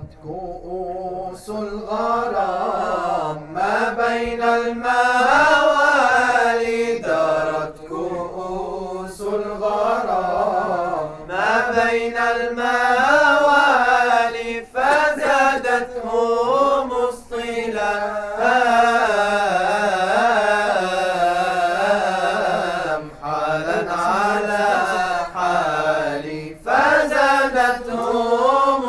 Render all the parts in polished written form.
كؤوس الغرام ما بين الموالي دارت كؤوس الغرام ما بين الموالي فزادتهم اصطلام حالا على حالي فزادتهم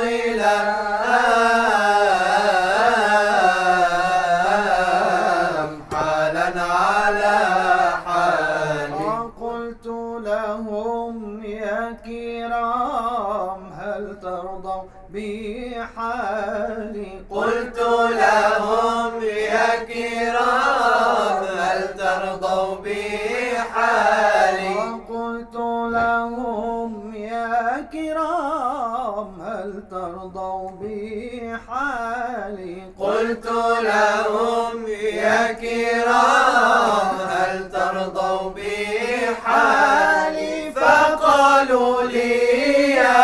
اصطلام حالا على حالي. وقلت لهم يا كرام هل ترضوا بحالي قلت لهم يا كرام هل ترضوا بحالي وقلت لهم يا كرام هل ترضوا بحالي قلت لهم يا كرام هل ترضوا بحالي فقالوا لي يا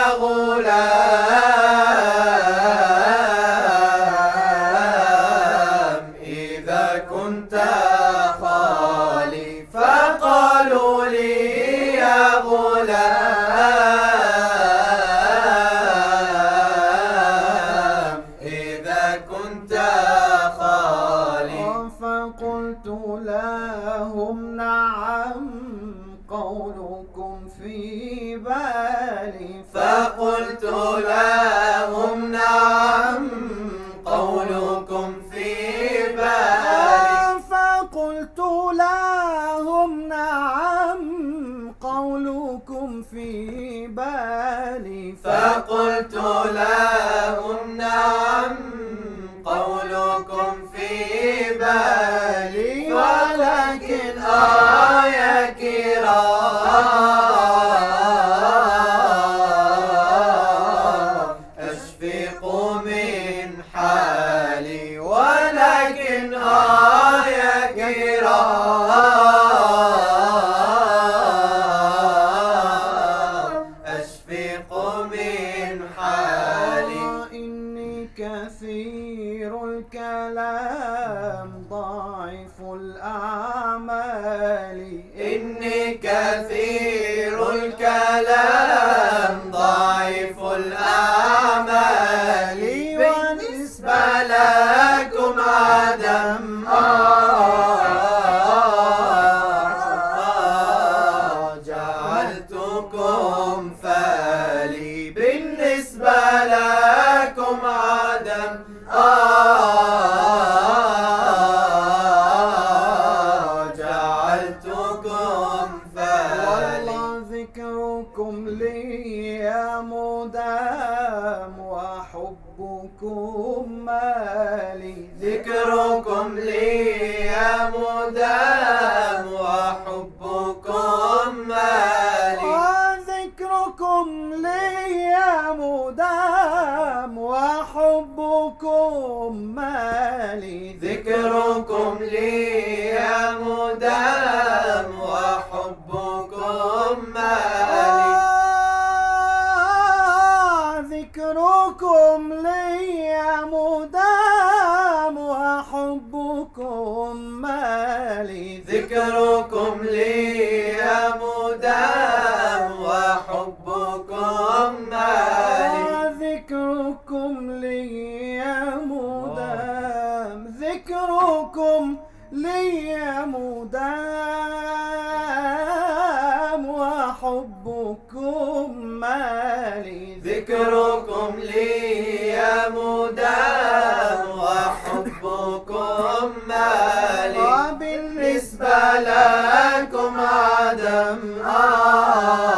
غلام إذا كنت خالي فقالوا لي يا غلام إذا كنت خالي فقلت لهم نعم قولكم في بالي فقلت لهم نعم قولكم في بالي فقلت لهم نعم قولكم في بالي فقلت لهم نعم قولكم في بالي ولكن يا كرام أشفق من حالي ولكن يا كرام أشفق من حالي. إني كثير الكلام ضعيف الأعمال إني كثير الكلام ضعيف الأعمال بالنسبة لكم عدم جعلتكم فالي بالنسبة لكم عدم جعلتكم فالي. والله ذكركم لي مدام وحبكم مالي ذكركم لي مدام وحبكم مالي وذكركم لي مدام وحبكم مالي ذكركم لي مدام وحبكم مالي ذكركم لي مدام وحبكم مالي ذكركم لي مدام وحبكم مالي ذكركم لي مدام ذكركم لي مدام وحبكم مالي ذكركم لي مدام وحبكم مالي وبالنسبة لكم عدم